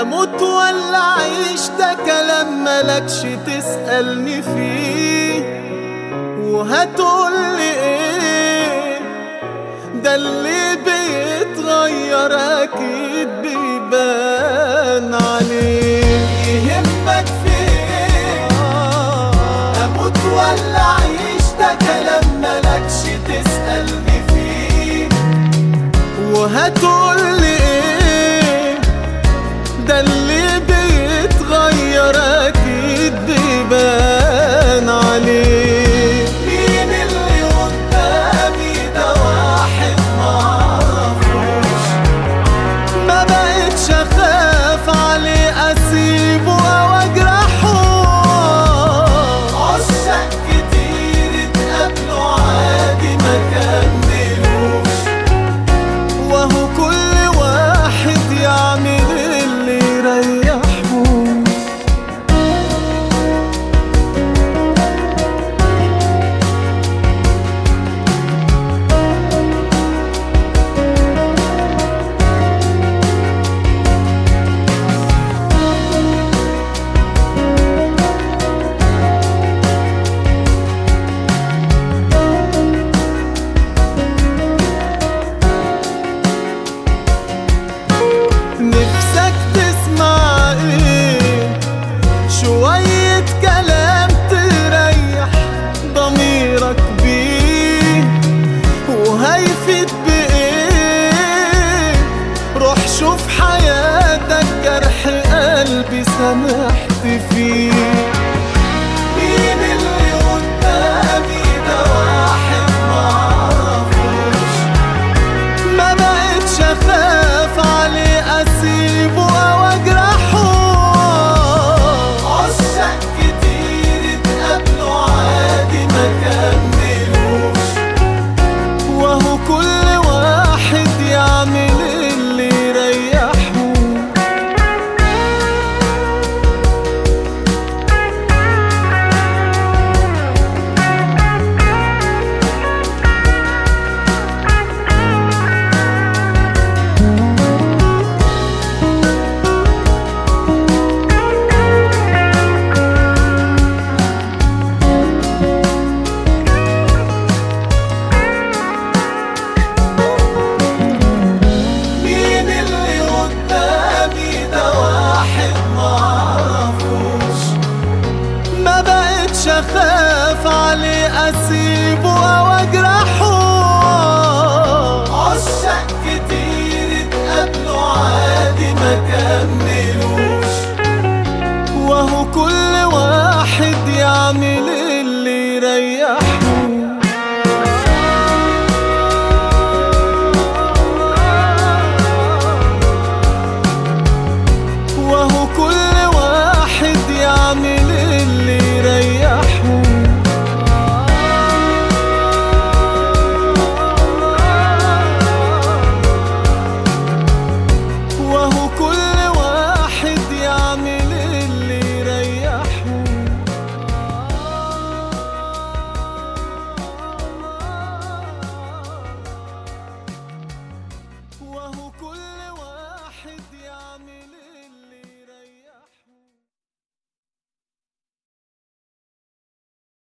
اموت ولا اعيش ده كلام ملكش تسألني فيه. وهتقولي ايه؟ ده اللي بيتغير اكيد بيبان عليه. يهمك في ايه؟ اموت ولا اعيش ده كلام ملكش تسألني فيه. وهتقولي ايه؟ ده اللي بيتغير اكيد بيبان عليه. مين اللي قدامي ده؟ واحد معرفوش، ما بقتش اخاف عليه اسيبه او اجرحه. عشاق كتير اتقابلوا عادي ما كملوش، وهو كل واحد يعمل اللي يريحه. نفسك تسمع ايه؟ شوية كلام تريح ضميرك بيه. وهيفيد بايه؟ روح شوف حياتك، جرح قلبي سامحت فيه.